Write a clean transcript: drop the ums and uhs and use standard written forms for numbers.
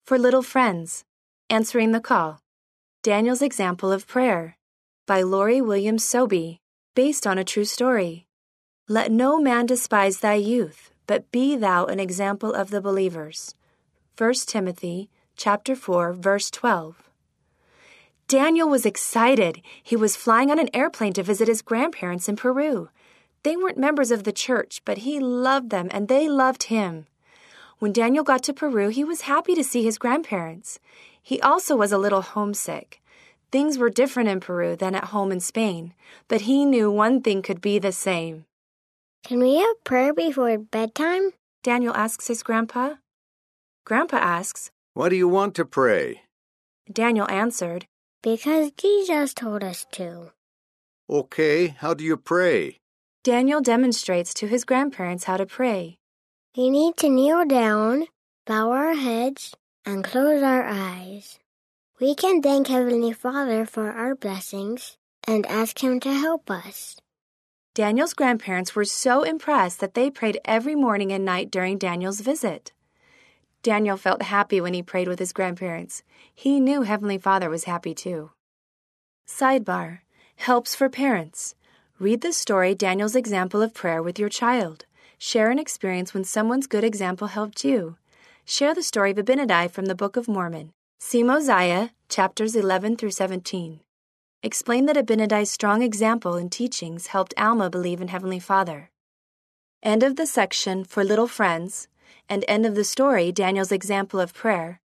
For Little Friends, Answering the Call, Daniel's Example of Prayer, by Lori Williams Sobey, based on a true story. Let no man despise thy youth, but be thou an example of the believers. 1 Timothy chapter 4, verse 12. Daniel was excited. He was flying on an airplane to visit his grandparents in Peru. They weren't members of the church, but he loved them and they loved him. When Daniel got to Peru, he was happy to see his grandparents. He also was a little homesick. Things were different in Peru than at home in Spain, but he knew one thing could be the same. Can we have prayer before bedtime? Daniel asks his grandpa. Grandpa asks, What do you want to pray? Daniel answered, Because Jesus told us to. Okay, how do you pray? Daniel demonstrates to his grandparents how to pray. We need to kneel down, bow our heads, and close our eyes. We can thank Heavenly Father for our blessings and ask Him to help us. Daniel's grandparents were so impressed that they prayed every morning and night during Daniel's visit. Daniel felt happy when he prayed with his grandparents. He knew Heavenly Father was happy too. Sidebar: Helps for parents. Read the story Daniel's Example of Prayer with your child. Share an experience when someone's good example helped you. Share the story of Abinadi from the Book of Mormon. See Mosiah, chapters 11 through 17. Explain that Abinadi's strong example and teachings helped Alma believe in Heavenly Father. End of the section For Little Friends, and end of the story Daniel's Example of Prayer,